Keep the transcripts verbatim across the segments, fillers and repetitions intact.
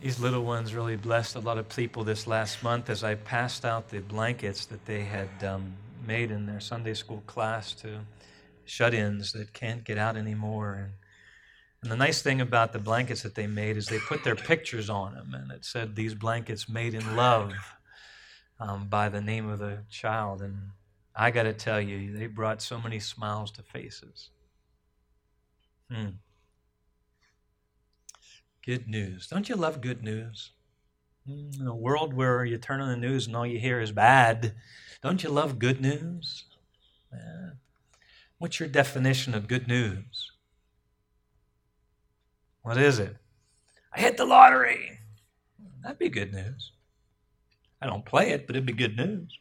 These little ones really blessed a lot of people this last month as I passed out the blankets that they had um, made in their Sunday school class to shut-ins that can't get out anymore. And, and the nice thing about the blankets that they made is they put their pictures on them, and it said, "These blankets made in love," um, by the name of the child. And I got to tell you, they brought so many smiles to faces. Hmm. Good news. Don't you love good news? In a world where you turn on the news and all you hear is bad, don't you love good news? Yeah. What's your definition of good news? What is it? I hit the lottery. That'd be good news. I don't play it, but it'd be good news.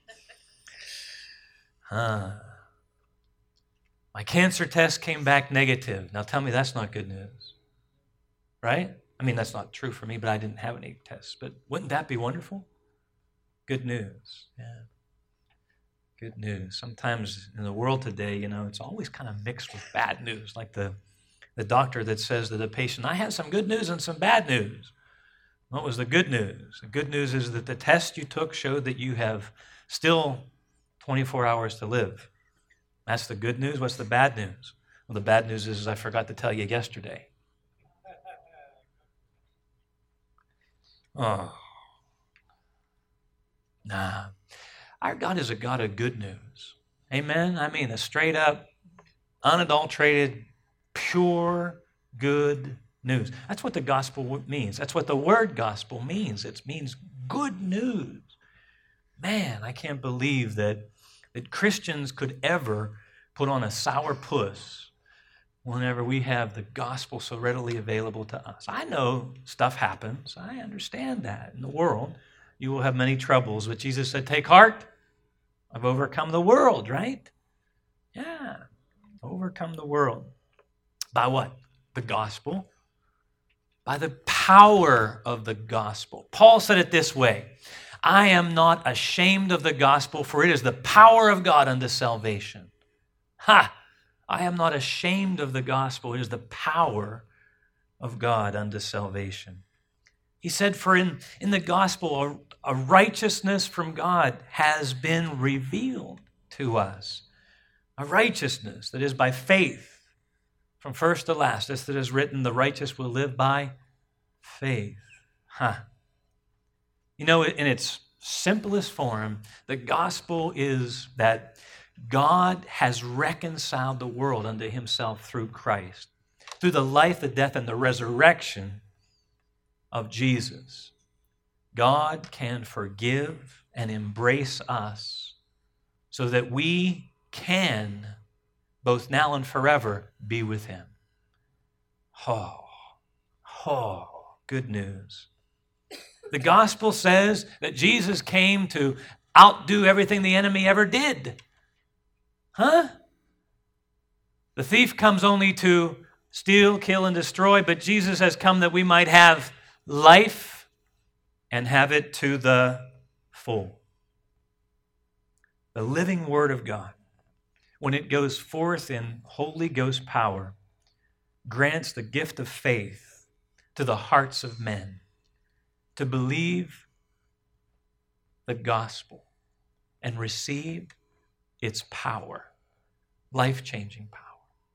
Huh. My cancer test came back negative. Now tell me that's not good news. Right? I mean, that's not true for me, but I didn't have any tests. But wouldn't that be wonderful? Good news. Yeah. Good news. Sometimes in the world today, you know, it's always kind of mixed with bad news, like the, the doctor that says to the patient, "I have some good news and some bad news." What was the good news? The good news is that the test you took showed that you have still twenty-four hours to live. That's the good news. What's the bad news? Well, the bad news is I forgot to tell you yesterday. Oh, nah. Our God is a God of good news. Amen? I mean, a straight up, unadulterated, pure, good news. That's what the gospel means. That's what the word gospel means. It means good news. Man, I can't believe that, that Christians could ever put on a sour puss whenever we have the gospel so readily available to us. I know stuff happens. I understand that. In the world, you will have many troubles. But Jesus said, "Take heart. I've overcome the world," right? Yeah, overcome the world. By what? The gospel. By the power of the gospel. Paul said it this way, "I am not ashamed of the gospel, for it is the power of God unto salvation." Ha! I am not ashamed of the gospel. It is the power of God unto salvation. He said, "For in, in the gospel, a, a righteousness from God has been revealed to us." A righteousness that is by faith, from first to last. As it is written, "The righteous will live by faith." Huh. You know, in its simplest form, the gospel is that God has reconciled the world unto himself through Christ. Through the life, the death, and the resurrection of Jesus, God can forgive and embrace us so that we can, both now and forever, be with him. Oh, oh, good news. The gospel says that Jesus came to outdo everything the enemy ever did. Huh? The thief comes only to steal, kill, and destroy, but Jesus has come that we might have life and have it to the full. The living Word of God, when it goes forth in Holy Ghost power, grants the gift of faith to the hearts of men to believe the gospel and receive its power, life-changing power.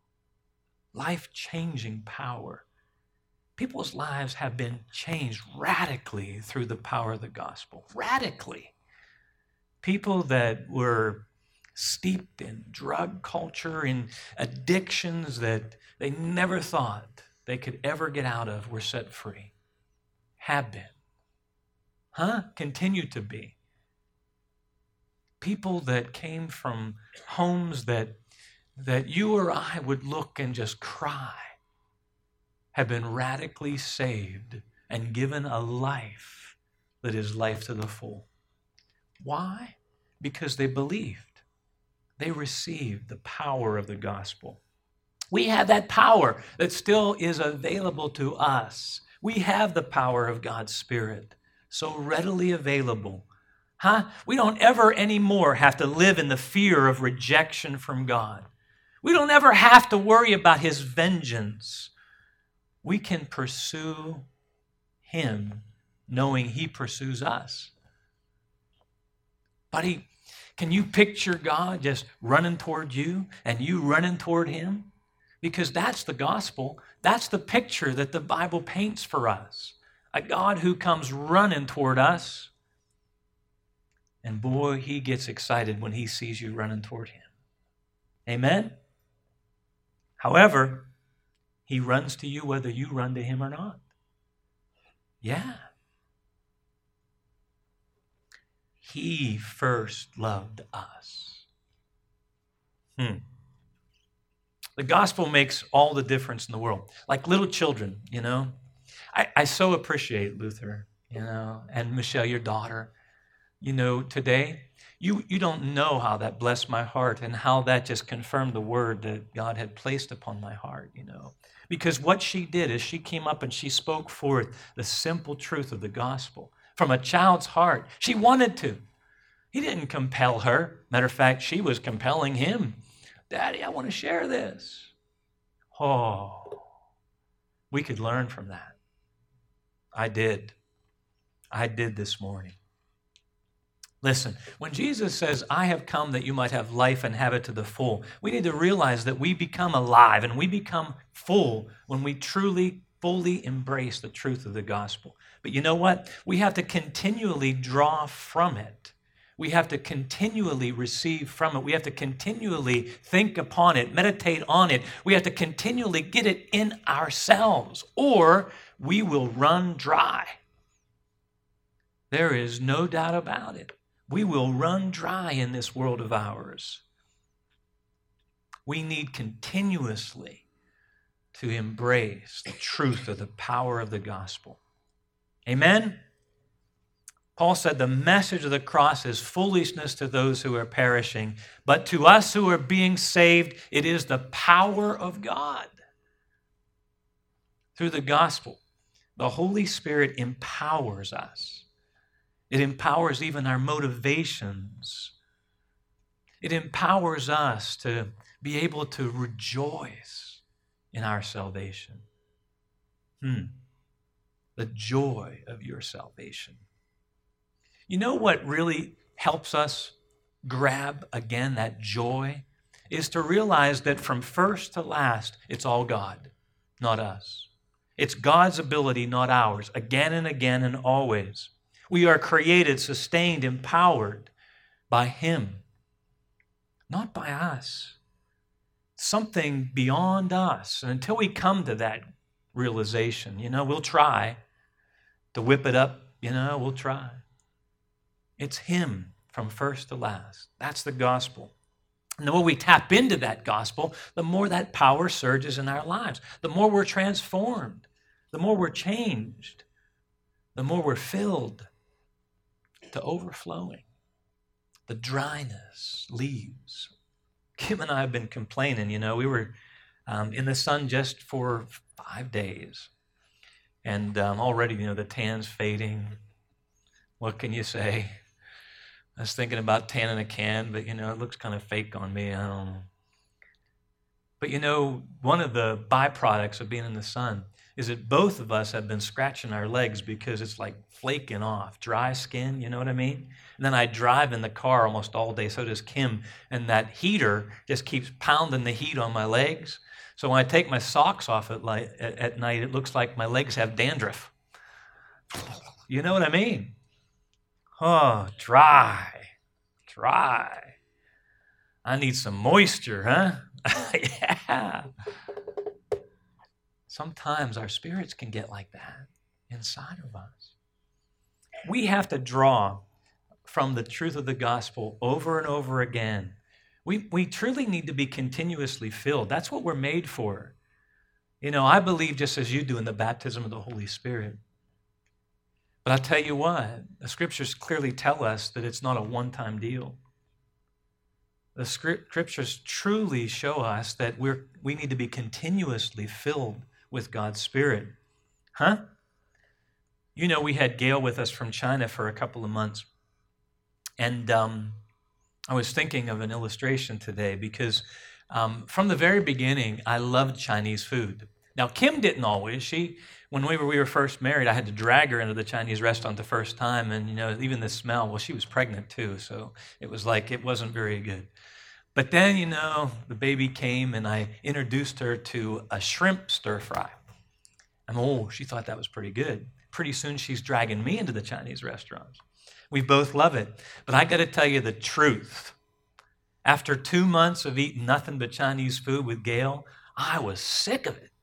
Life-changing power. People's lives have been changed radically through the power of the gospel. Radically. People that were steeped in drug culture, in addictions that they never thought they could ever get out of, were set free. Have been. Huh? Continue to be. People that came from homes that, that you or I would look and just cry have been radically saved and given a life that is life to the full. Why? Because they believed. They received the power of the gospel. We have that power that still is available to us. We have the power of God's Spirit so readily available. Huh? We don't ever anymore have to live in the fear of rejection from God. We don't ever have to worry about his vengeance. We can pursue him knowing he pursues us. Buddy, can you picture God just running toward you and you running toward him? Because that's the gospel. That's the picture that the Bible paints for us. A God who comes running toward us. And boy, he gets excited when he sees you running toward him. Amen? However, he runs to you whether you run to him or not. Yeah. He first loved us. Hmm. The gospel makes all the difference in the world. Like little children, you know. I, I so appreciate Luther, you know, and Michelle, your daughter. You know, today, you, you don't know how that blessed my heart and how that just confirmed the word that God had placed upon my heart, you know. Because what she did is she came up and she spoke forth the simple truth of the gospel from a child's heart. She wanted to. He didn't compel her. Matter of fact, she was compelling him. Daddy, I want to share this. Oh, we could learn from that. I did. I did this morning. Listen, when Jesus says, I have come that you might have life and have it to the full, we need to realize that we become alive and we become full when we truly, fully embrace the truth of the gospel. But you know what? We have to continually draw from it. We have to continually receive from it. We have to continually think upon it, meditate on it. We have to continually get it in ourselves, or we will run dry. There is no doubt about it. We will run dry in this world of ours. We need continuously to embrace the truth of the power of the gospel. Amen? Paul said the message of the cross is foolishness to those who are perishing, but to us who are being saved, it is the power of God. Through the gospel, the Holy Spirit empowers us. It empowers even our motivations. It empowers us to be able to rejoice in our salvation. Hmm. The joy of your salvation. You know what really helps us grab again that joy is to realize that from first to last, it's all God, not us. It's God's ability, not ours, again and again and always. We are created, sustained, empowered by him, not by us. Something beyond us. And until we come to that realization, you know, we'll try to whip it up, you know, we'll try. It's him from first to last. That's the gospel. And the more we tap into that gospel, the more that power surges in our lives. The more we're transformed, the more we're changed, the more we're filled to overflowing. The dryness leaves. Kim and I have been complaining, you know, we were um, in the sun just for five days. And um, already, you know, the tan's fading. What can you say? I was thinking about tanning a can, but, you know, it looks kind of fake on me. I don't know. But, you know, one of the byproducts of being in the sun is that both of us have been scratching our legs because it's like flaking off, dry skin, you know what I mean? And then I drive in the car almost all day, so does Kim, and that heater just keeps pounding the heat on my legs. So when I take my socks off at, light, at, at night, it looks like my legs have dandruff. You know what I mean? Oh, dry, dry. I need some moisture, huh? Yeah. Sometimes our spirits can get like that inside of us. We have to draw from the truth of the gospel over and over again. We, we truly need to be continuously filled. That's what we're made for. You know, I believe just as you do in the baptism of the Holy Spirit. But I'll tell you what, the scriptures clearly tell us that it's not a one-time deal. The scriptures truly show us that we're, we need to be continuously filled with God's Spirit. Huh? You know, we had Gail with us from China for a couple of months. And um, I was thinking of an illustration today because um, from the very beginning, I loved Chinese food. Now, Kim didn't always. She, when we were, we were first married, I had to drag her into the Chinese restaurant the first time. And, you know, even the smell, well, she was pregnant too. So it was like, it wasn't very good. But then, you know, the baby came and I introduced her to a shrimp stir fry. And oh, she thought that was pretty good. Pretty soon she's dragging me into the Chinese restaurants. We both love it. But I got to tell you the truth. After two months of eating nothing but Chinese food with Gail, I was sick of it.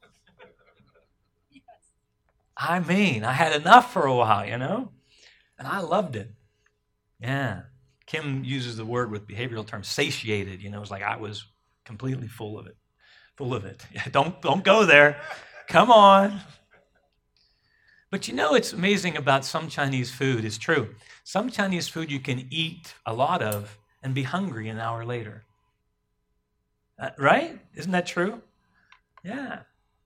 I mean, I had enough for a while, you know? And I loved it. Yeah. Kim uses the word with behavioral terms, satiated. You know, it's like I was completely full of it. Full of it. Yeah, don't, don't go there. Come on. But you know, it's amazing about some Chinese food. It's true. Some Chinese food you can eat a lot of and be hungry an hour later. Uh, right? Isn't that true? Yeah.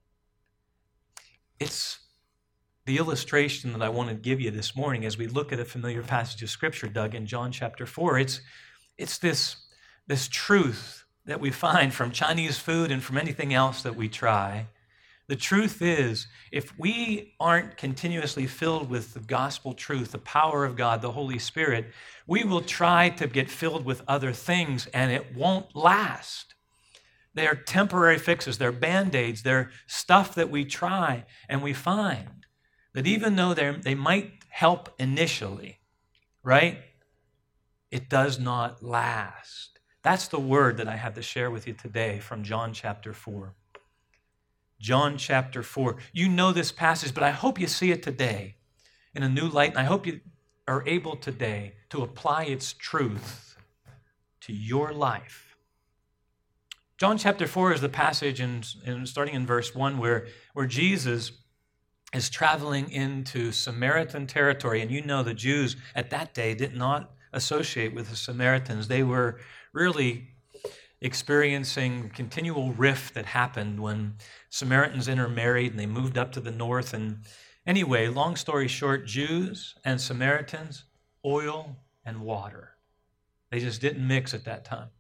It's the illustration that I want to give you this morning as we look at a familiar passage of Scripture, Doug, in John chapter four. It's, it's this, this truth that we find from Chinese food and from anything else that we try. The truth is, if we aren't continuously filled with the gospel truth, the power of God, the Holy Spirit, we will try to get filled with other things and it won't last. They're temporary fixes, they're band-aids, they're stuff that we try and we find that even though they might help initially, right, it does not last. That's the word that I have to share with you today from John chapter four. John chapter four. You know this passage, but I hope you see it today in a new light, and I hope you are able today to apply its truth to your life. John chapter four is the passage, in, in, starting in verse one, where, where Jesus is traveling into Samaritan territory. And you know the Jews at that day did not associate with the Samaritans. They were really experiencing continual rift that happened when Samaritans intermarried and they moved up to the north. And anyway, long story short, Jews and Samaritans, oil and water. They just didn't mix at that time.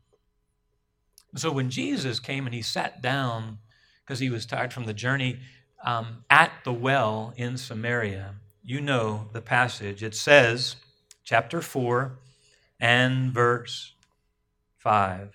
So when Jesus came and he sat down because he was tired from the journey um, at the well in Samaria, you know the passage. It says, chapter four and verse five.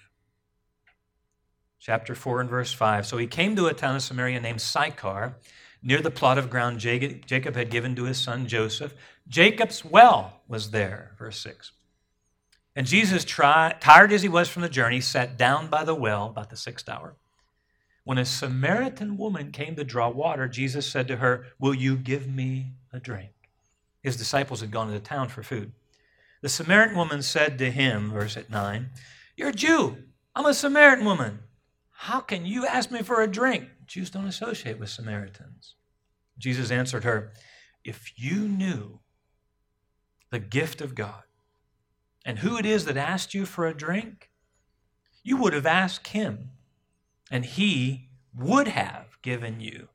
Chapter four and verse five. So he came to a town of Samaria named Sychar, near the plot of ground Jacob had given to his son Joseph. Jacob's well was there, verse six. And Jesus, tried, tired as he was from the journey, sat down by the well about the sixth hour. When a Samaritan woman came to draw water, Jesus said to her, "Will you give me a drink?" His disciples had gone to the town for food. The Samaritan woman said to him, verse nine, "You're a Jew. I'm a Samaritan woman. How can you ask me for a drink?" Jews don't associate with Samaritans. Jesus answered her, "If you knew the gift of God and who it is that asked you for a drink, you would have asked him, and he would have given you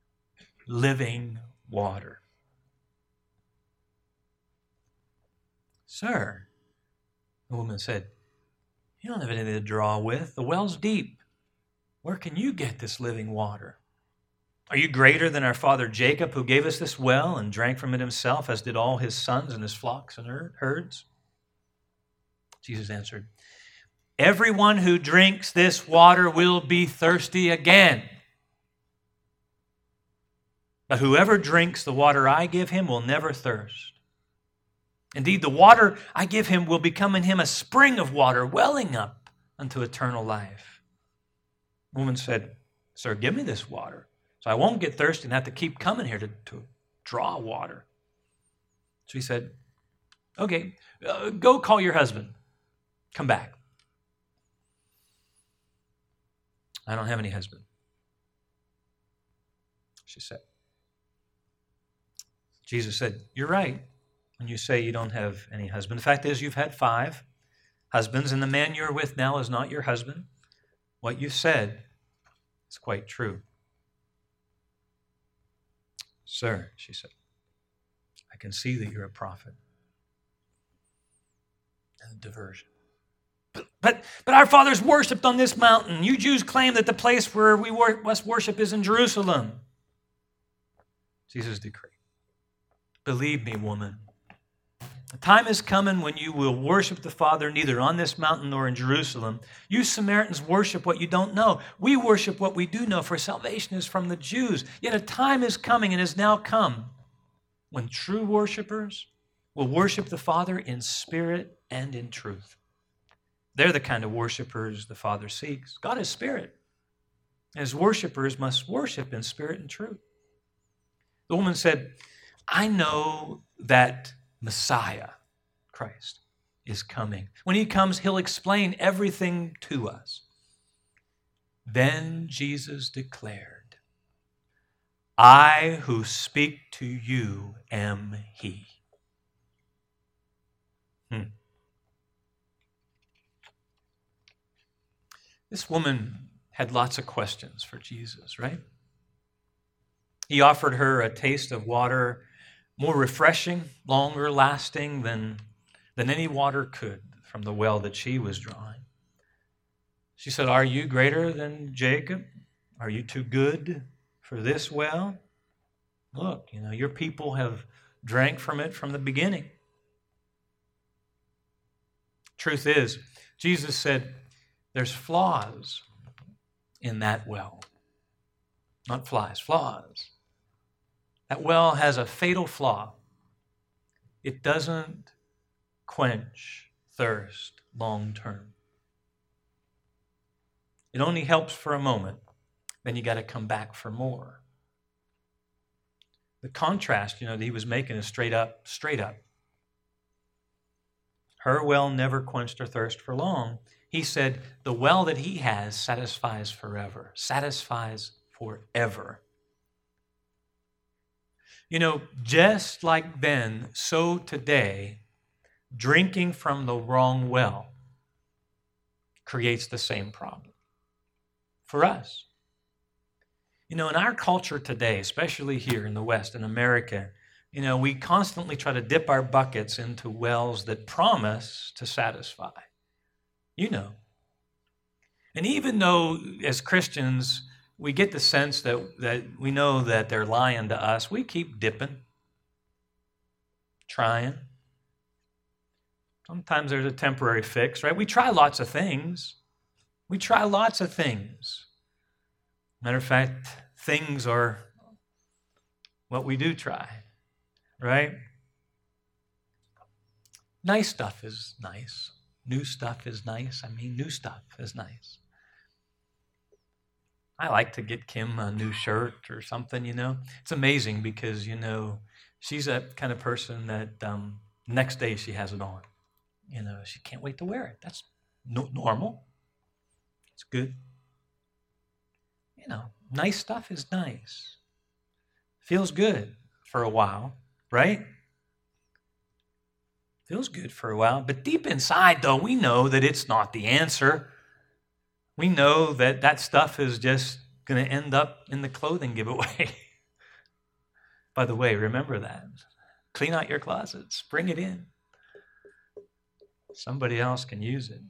living water." "Sir," the woman said, "you don't have anything to draw with. The well's deep. Where can you get this living water? Are you greater than our father Jacob, who gave us this well and drank from it himself, as did all his sons and his flocks and herds?" Jesus answered, "Everyone who drinks this water will be thirsty again. But whoever drinks the water I give him will never thirst. Indeed, the water I give him will become in him a spring of water welling up unto eternal life." The woman said, "Sir, give me this water, so I won't get thirsty and have to keep coming here to, to draw water." So he said, "Okay, uh, go call your husband. Come back." "I don't have any husband," she said. Jesus said, "You're right when you say you don't have any husband. The fact is, you've had five husbands, and the man you're with now is not your husband. What you said is quite true." "Sir," she said, "I can see that you're a prophet." And diversion. But But, but our fathers worshipped on this mountain. You Jews claim that the place where we must worship is in Jerusalem. Jesus decreed, believe me, woman, the time is coming when you will worship the Father neither on this mountain nor in Jerusalem. You Samaritans worship what you don't know. We worship what we do know, for salvation is from the Jews. Yet a time is coming and has now come when true worshipers will worship the Father in spirit and in truth. They're the kind of worshipers the Father seeks. God is spirit. As worshipers must worship in spirit and truth. The woman said, I know that Messiah, Christ, is coming. When he comes, he'll explain everything to us. Then Jesus declared, I who speak to you am he. Hmm. This woman had lots of questions for Jesus, right? He offered her a taste of water more refreshing, longer lasting than, than any water could from the well that she was drawing. She said, are you greater than Jacob? Are you too good for this well? Look, you know, your people have drank from it from the beginning. Truth is, Jesus said, there's flaws in that well. Not flies, flaws. That well has a fatal flaw. It doesn't quench thirst long term. It only helps for a moment. Then you got to come back for more. The contrast, you know, that he was making is straight up, straight up. Her well never quenched her thirst for long. He said, the well that he has satisfies forever, satisfies forever. You know, just like then, so today, drinking from the wrong well creates the same problem for us. You know, in our culture today, especially here in the West, in America, you know, we constantly try to dip our buckets into wells that promise to satisfy. You know. And even though as Christians, we get the sense that, that we know that they're lying to us, we keep dipping, trying. Sometimes there's a temporary fix, right? We try lots of things. We try lots of things. Matter of fact, things are what we do try, right? Nice stuff is nice. New stuff is nice. I mean, new stuff is nice. I like to get Kim a new shirt or something, you know. It's amazing because, you know, she's that kind of person that um, next day she has it on. You know, she can't wait to wear it. That's no- normal. It's good. You know, nice stuff is nice. Feels good for a while, right? Feels good for a while. But deep inside, though, we know that it's not the answer. We know that that stuff is just going to end up in the clothing giveaway. By the way, remember that. Clean out your closets. Bring it in. Somebody else can use it.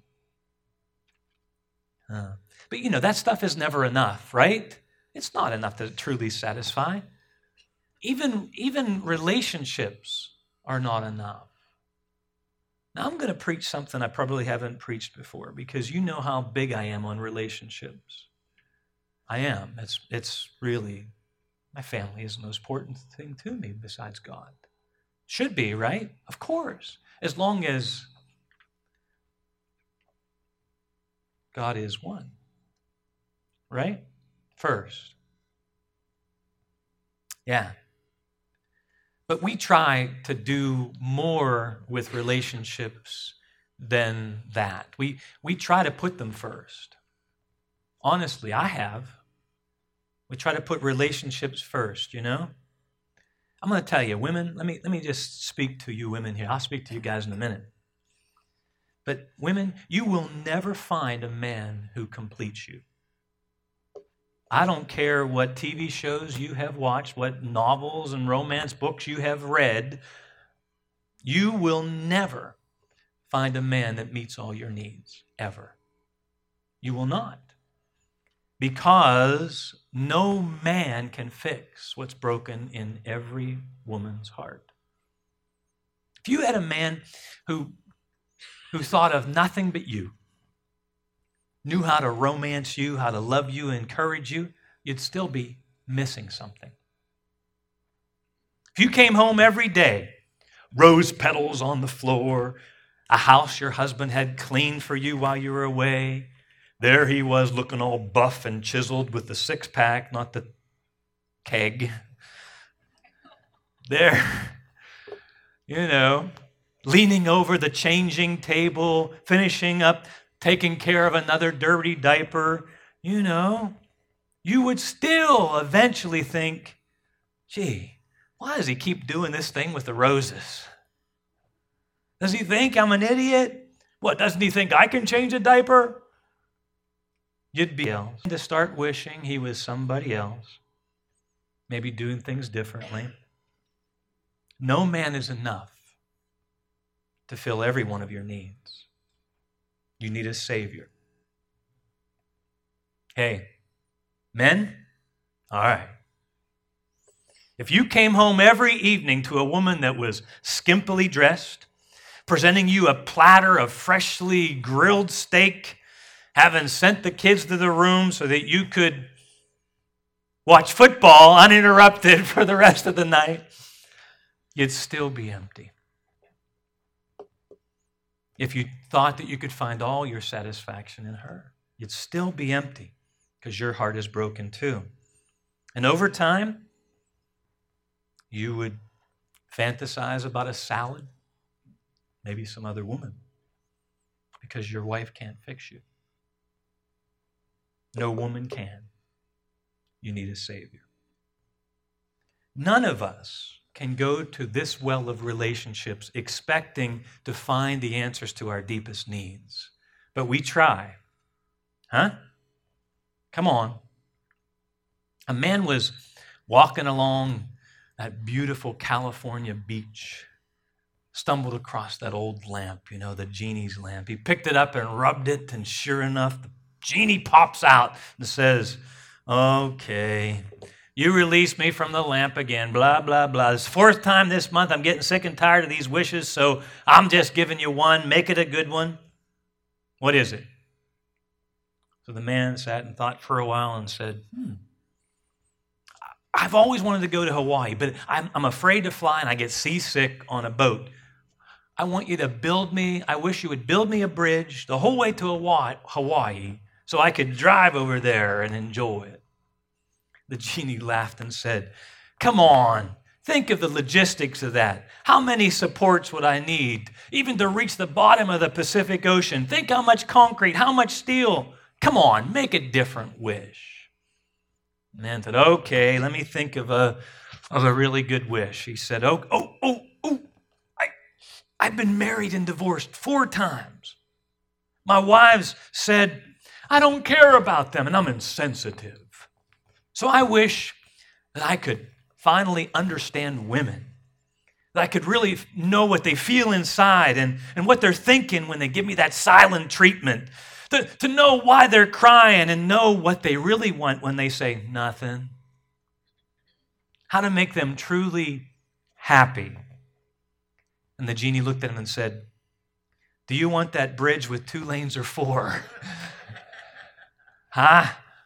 Uh, but, you know, that stuff is never enough, right? It's not enough to truly satisfy. Even, even relationships are not enough. Now, I'm going to preach something I probably haven't preached before because you know how big I am on relationships. I am. It's, it's really, my family is the most important thing to me besides God. Should be, right? Of course. As long as God is one, right? First. Yeah. But we try to do more with relationships than that. We, we try to put them first. Honestly, I have. We try to put relationships first, you know? I'm going to tell you, women, let me, let me just speak to you women here. I'll speak to you guys in a minute. But women, you will never find a man who completes you. I don't care what T V shows you have watched, what novels and romance books you have read. You will never find a man that meets all your needs, ever. You will not. Because no man can fix what's broken in every woman's heart. If you had a man who, who thought of nothing but you, knew how to romance you, how to love you, encourage you, you'd still be missing something. If you came home every day, rose petals on the floor, a house your husband had cleaned for you while you were away, there he was looking all buff and chiseled with the six-pack, not the keg. There, you know, leaning over the changing table, finishing up, taking care of another dirty diaper, you know, you would still eventually think, gee, why does he keep doing this thing with the roses? Does he think I'm an idiot? What, doesn't he think I can change a diaper? You'd be else to start wishing he was somebody else, maybe doing things differently. No man is enough to fill every one of your needs. You need a Savior. Hey, men, all right. If you came home every evening to a woman that was skimpily dressed, presenting you a platter of freshly grilled steak, having sent the kids to the room so that you could watch football uninterrupted for the rest of the night, you'd still be empty. If you thought that you could find all your satisfaction in her, you'd still be empty because your heart is broken too. And over time, you would fantasize about a salad, maybe some other woman, because your wife can't fix you. No woman can. You need a Savior. None of us can go to this well of relationships expecting to find the answers to our deepest needs. But we try. Huh? Come on. A man was walking along that beautiful California beach, stumbled across that old lamp, you know, the genie's lamp. He picked it up and rubbed it, and sure enough, the genie pops out and says, okay, you release me from the lamp again, blah, blah, blah. It's the fourth time this month. I'm getting sick and tired of these wishes, so I'm just giving you one. Make it a good one. What is it? So the man sat and thought for a while and said, hmm, I've always wanted to go to Hawaii, but I'm, I'm afraid to fly and I get seasick on a boat. I want you to build me, I wish you would build me a bridge the whole way to Hawaii so I could drive over there and enjoy it. The genie laughed and said, come on, think of the logistics of that. How many supports would I need even to reach the bottom of the Pacific Ocean? Think how much concrete, how much steel. Come on, make a different wish. The man said, okay, let me think of a, of a really good wish. He said, oh, oh, oh, oh, I, I've been married and divorced four times. My wives said, I don't care about them, and I'm insensitive. So I wish that I could finally understand women, that I could really know what they feel inside and, and what they're thinking when they give me that silent treatment, to, to know why they're crying and know what they really want when they say nothing, how to make them truly happy. And the genie looked at him and said, do you want that bridge with two lanes or four? Huh?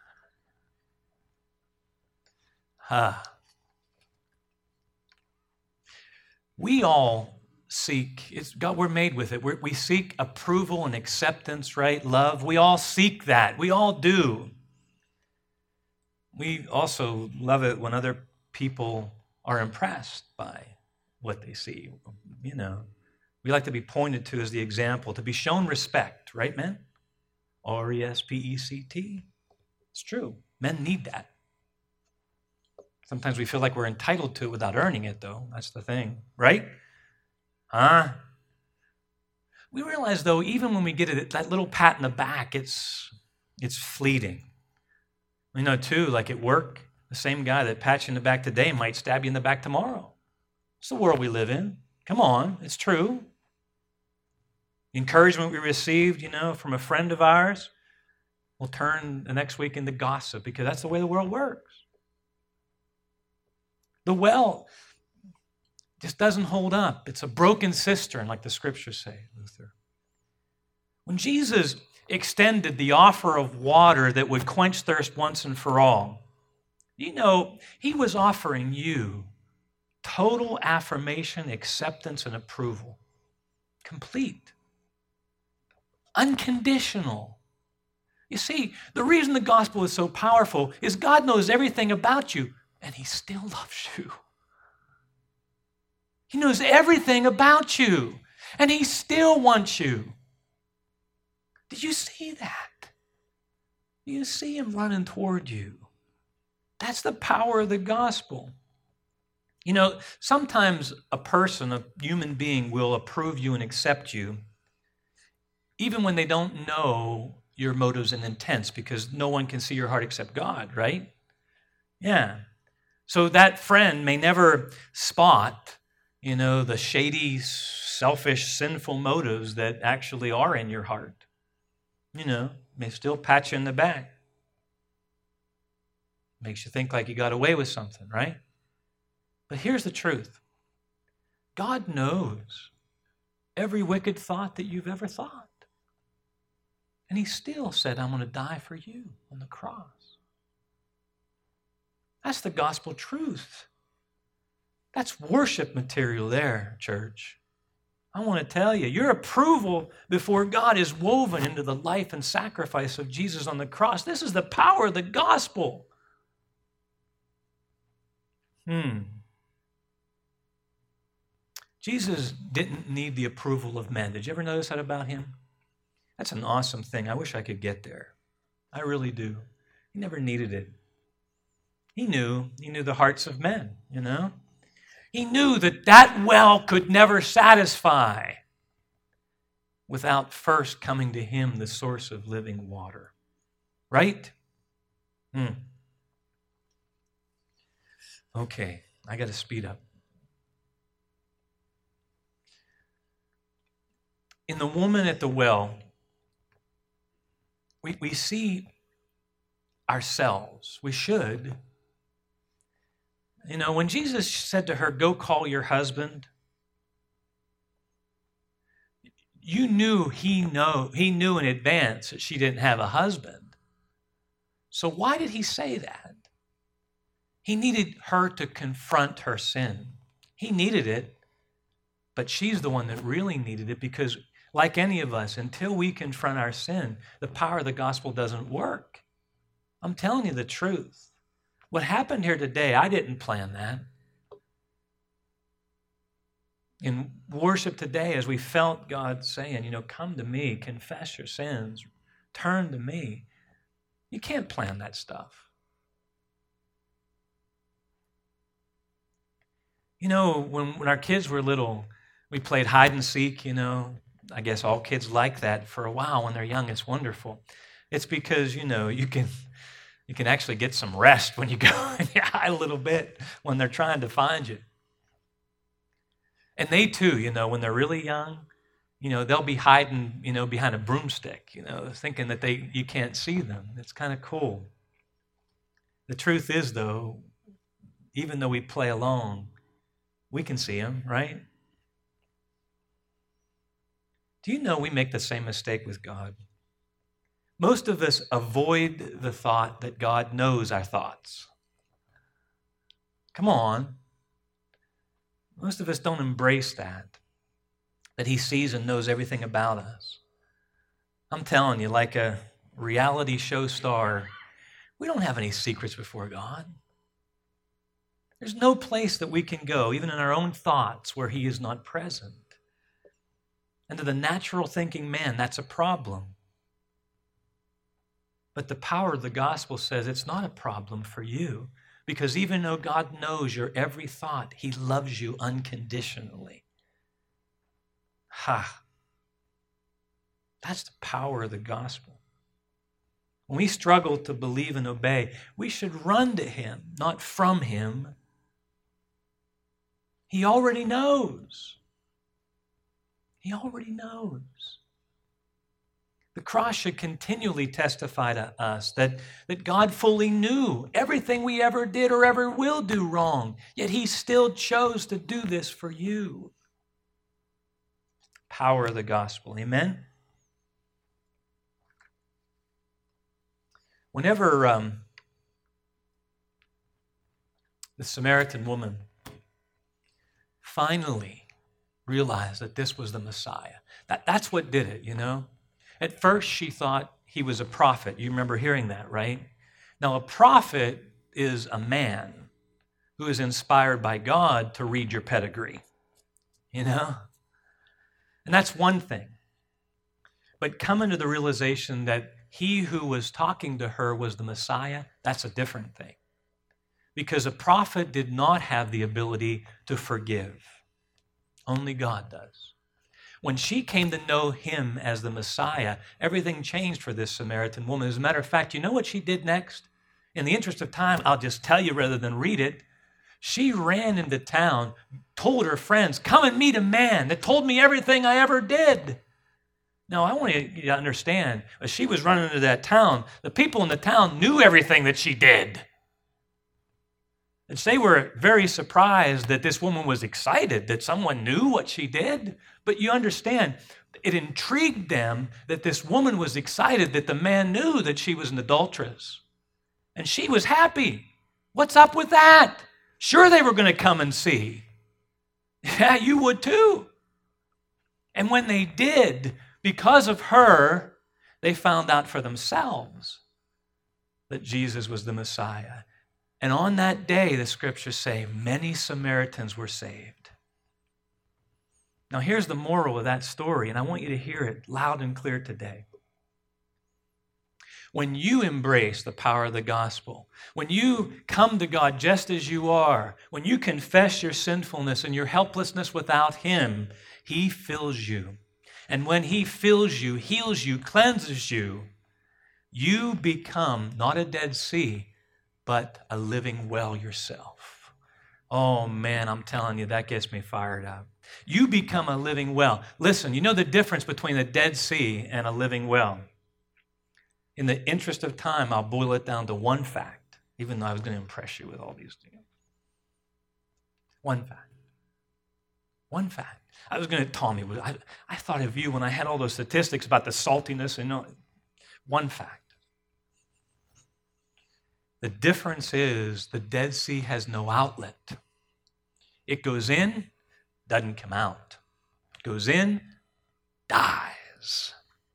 Huh. We all seek, it's God, we're made with it. We're, we seek approval and acceptance, right? Love. We all seek that. We all do. We also love it when other people are impressed by what they see. You know, we like to be pointed to as the example, to be shown respect, right, men? R E S P E C T. It's true. Men need that. Sometimes we feel like we're entitled to it without earning it, though. That's the thing, right? Huh? We realize, though, even when we get it, that little pat in the back, it's, it's fleeting. We know, too, like at work, the same guy that pats you in the back today might stab you in the back tomorrow. It's the world we live in. Come on, it's true. encouragement we received, you know, from a friend of ours will turn the next week into gossip because that's the way the world works. The well just doesn't hold up. It's a broken cistern, like the scriptures say, Luther. When Jesus extended the offer of water that would quench thirst once and for all, you know, he was offering you total affirmation, acceptance, and approval. Complete. Unconditional. You see, the reason the gospel is so powerful is God knows everything about you, and he still loves you. He knows everything about you, and he still wants you. Did you see that? You see him running toward you. That's the power of the gospel. You know, sometimes a person, a human being, will approve you and accept you, even when they don't know your motives and intents, because no one can see your heart except God, right? Yeah. So that friend may never spot, you know, the shady, selfish, sinful motives that actually are in your heart. You know, may still pat you in the back. Makes you think like you got away with something, right? But here's the truth. God knows every wicked thought that you've ever thought. And he still said, I'm going to die for you on the cross. That's the gospel truth. That's worship material there, church. I want to tell you, your approval before God is woven into the life and sacrifice of Jesus on the cross. This is the power of the gospel. Hmm. Jesus didn't need the approval of men. Did you ever notice that about him? That's an awesome thing. I wish I could get there. I really do. He never needed it. He knew. He knew the hearts of men, you know? He knew that that well could never satisfy without first coming to him, the source of living water. Right? Hmm. Okay, I got to speed up. In the woman at the well, we, we see ourselves. We should. You know, when Jesus said to her, go call your husband, you knew he know he knew in advance that she didn't have a husband. So why did he say that? He needed her to confront her sin. He needed it, but she's the one that really needed it because, like any of us, until we confront our sin, the power of the gospel doesn't work. I'm telling you the truth. What happened here today, I didn't plan that. In worship today, as we felt God saying, you know, come to me, confess your sins, turn to me. You can't plan that stuff. You know, when, when our kids were little, we played hide and seek, you know. I guess all kids like that for a while when they're young. It's wonderful. It's because, you know, you can you can actually get some rest when you go and you hide a little bit when they're trying to find you. And they too, you know, when they're really young, you know, they'll be hiding, you know, behind a broomstick, you know, thinking that they you can't see them. It's kind of cool. The truth is, though, even though we play along, we can see them, right? Do you know we make the same mistake with God? Most of us avoid the thought that God knows our thoughts. Come on. Most of us don't embrace that, that he sees and knows everything about us. I'm telling you, like a reality show star, we don't have any secrets before God. There's no place that we can go, even in our own thoughts, where he is not present. And to the natural thinking man, that's a problem. But the power of the gospel says it's not a problem for you, because even though God knows your every thought, he loves you unconditionally. Ha! That's the power of the gospel. When we struggle to believe and obey, we should run to him, not from him. He already knows. He already knows. The cross should continually testify to us that, that God fully knew everything we ever did or ever will do wrong, yet he still chose to do this for you. Power of the gospel, amen? Whenever um, the Samaritan woman finally realized that this was the Messiah, that, that's what did it, you know? At first, she thought he was a prophet. You remember hearing that, right? Now, a prophet is a man who is inspired by God to read your pedigree, you know? And that's one thing. But coming to the realization that he who was talking to her was the Messiah, that's a different thing. Because a prophet did not have the ability to forgive. Only God does. When she came to know him as the Messiah, everything changed for this Samaritan woman. As a matter of fact, you know what she did next? In the interest of time, I'll just tell you rather than read it. She ran into town, told her friends, come and meet a man that told me everything I ever did. Now, I want you to understand, as she was running into that town, the people in the town knew everything that she did. And they were very surprised that this woman was excited, that someone knew what she did. But you understand, it intrigued them that this woman was excited that the man knew that she was an adulteress. And she was happy. What's up with that? Sure, they were going to come and see. Yeah, you would too. And when they did, because of her, they found out for themselves that Jesus was the Messiah. And on that day, the scriptures say, many Samaritans were saved. Now, here's the moral of that story, and I want you to hear it loud and clear today. When you embrace the power of the gospel, when you come to God just as you are, when you confess your sinfulness and your helplessness without him, he fills you. And when he fills you, heals you, cleanses you, you become not a Dead Sea, but a living well yourself. Oh man, I'm telling you, that gets me fired up. You become a living well. Listen, you know the difference between a Dead Sea and a living well. In the interest of time, I'll boil it down to one fact, even though I was going to impress you with all these things. One fact. One fact. I was going to, Tommy, I, I thought of you when I had all those statistics about the saltiness. And you know, one fact. The difference is the Dead Sea has no outlet. It goes in, doesn't come out. It goes in, dies.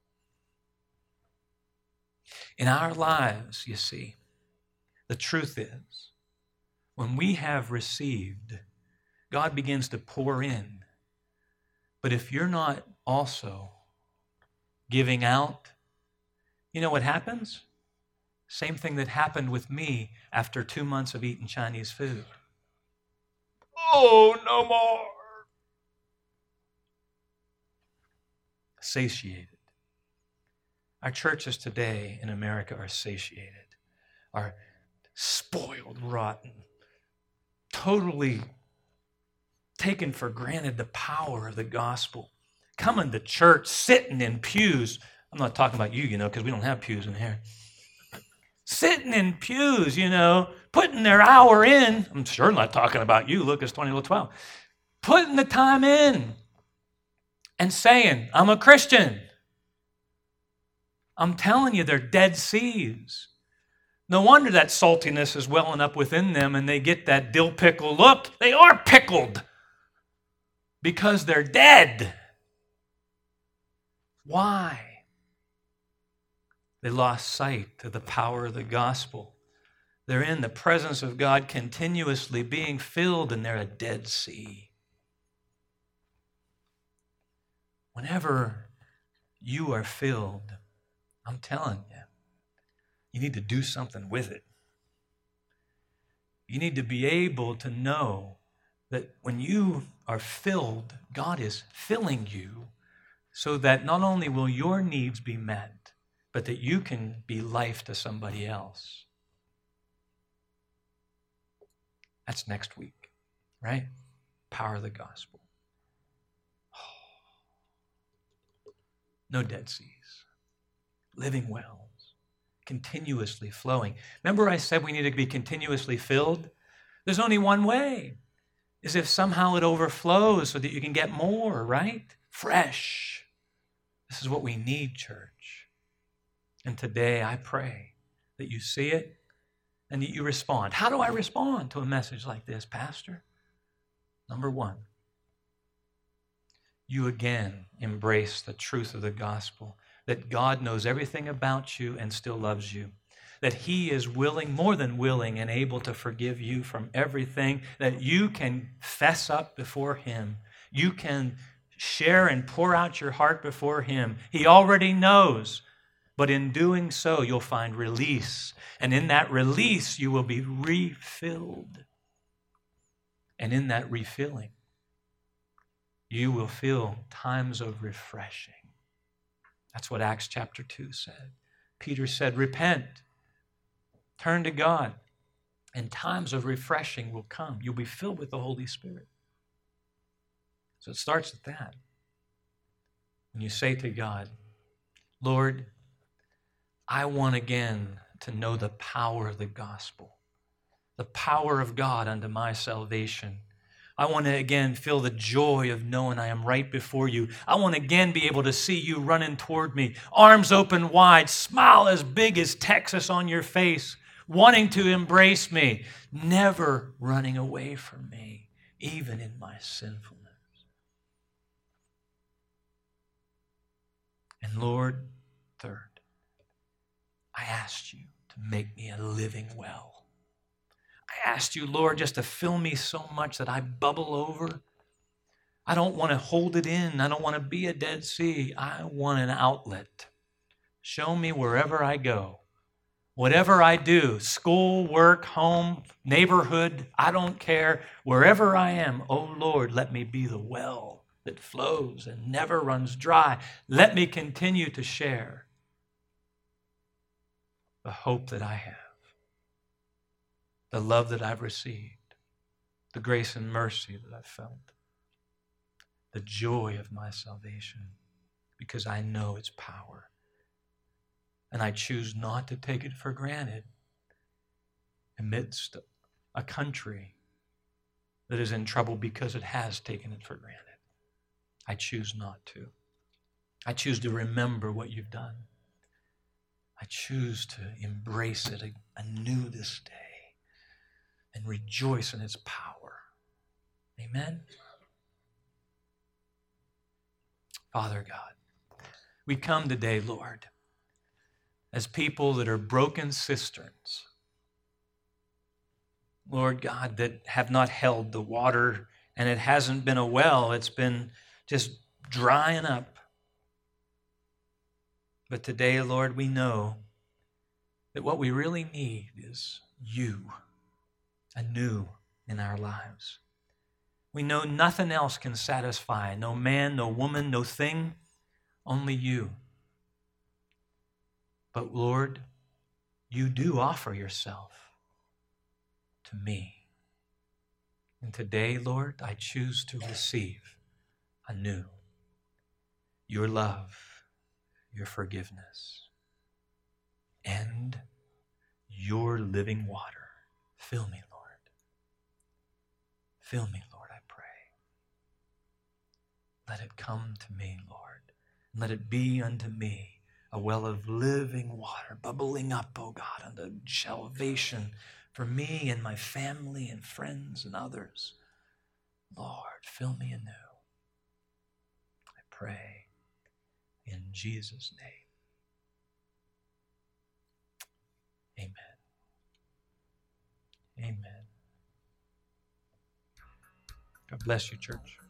In our lives, you see, the truth is, when we have received, God begins to pour in. But if you're not also giving out, you know what happens? Same thing that happened with me after two months of eating Chinese food. Oh, no more. Satiated. Our churches today in America are satiated, are spoiled, rotten, totally taken for granted the power of the gospel. Coming to church, sitting in pews. I'm not talking about you, you know, because we don't have pews in here. Sitting in pews, you know, putting their hour in. I'm sure not talking about you, Lucas twenty, twelve. Putting the time in and saying, I'm a Christian. I'm telling you, they're Dead Seas. No wonder that saltiness is welling up within them and they get that dill pickle look. They are pickled because they're dead. Why? They lost sight of the power of the gospel. They're in the presence of God continuously being filled, and they're a Dead Sea. Whenever you are filled, I'm telling you, you need to do something with it. You need to be able to know that when you are filled, God is filling you so that not only will your needs be met, but that you can be life to somebody else. That's next week, right? Power of the gospel. No Dead Seas. living wells, continuously flowing. Remember I said we need to be continuously filled? There's only one way, is if somehow it overflows so that you can get more, right? Fresh. This is what we need, church. And today I pray that you see it and that you respond. How do I respond to a message like this, Pastor? Number one, you again embrace the truth of the gospel, that God knows everything about you and still loves you, that he is willing, more than willing, and able to forgive you from everything, that you can fess up before him. You can share and pour out your heart before him. He already knows, but in doing so, you'll find release. And in that release, you will be refilled. And in that refilling, you will feel times of refreshing. That's what Acts chapter two said. Peter said, repent, turn to God, and times of refreshing will come. You'll be filled with the Holy Spirit. So it starts with that. When you say to God, Lord, I want again to know the power of the gospel, the power of God unto my salvation. I want to again feel the joy of knowing I am right before you. I want to again be able to see you running toward me, arms open wide, smile as big as Texas on your face, wanting to embrace me, never running away from me, even in my sinfulness. And Lord, third, I asked you to make me a living well. I asked you, Lord, just to fill me so much that I bubble over. I don't want to hold it in. I don't want to be a Dead Sea. I want an outlet. Show me wherever I go, whatever I do, school, work, home, neighborhood, I don't care. Wherever I am, oh Lord, let me be the well that flows and never runs dry. Let me continue to share the hope that I have, the love that I've received, the grace and mercy that I've felt, the joy of my salvation, because I know its power. And I choose not to take it for granted amidst a country that is in trouble because it has taken it for granted. I choose not to. I choose to remember what you've done. I choose to embrace it anew this day and rejoice in its power. Amen? Father God, we come today, Lord, as people that are broken cisterns, Lord God, that have not held the water, and it hasn't been a well, it's been just drying up. But today, Lord, we know that what we really need is you anew in our lives. We know nothing else can satisfy, no man, no woman, no thing, only you. But Lord, you do offer yourself to me. And today, Lord, I choose to receive anew your love, your forgiveness, and your living water. Fill me, Lord. Fill me, Lord, I pray. Let it come to me, Lord. Let it be unto me a well of living water, bubbling up, oh God, unto salvation for me and my family and friends and others. Lord, fill me anew. I pray in Jesus' name. Amen. Amen. God bless you, church.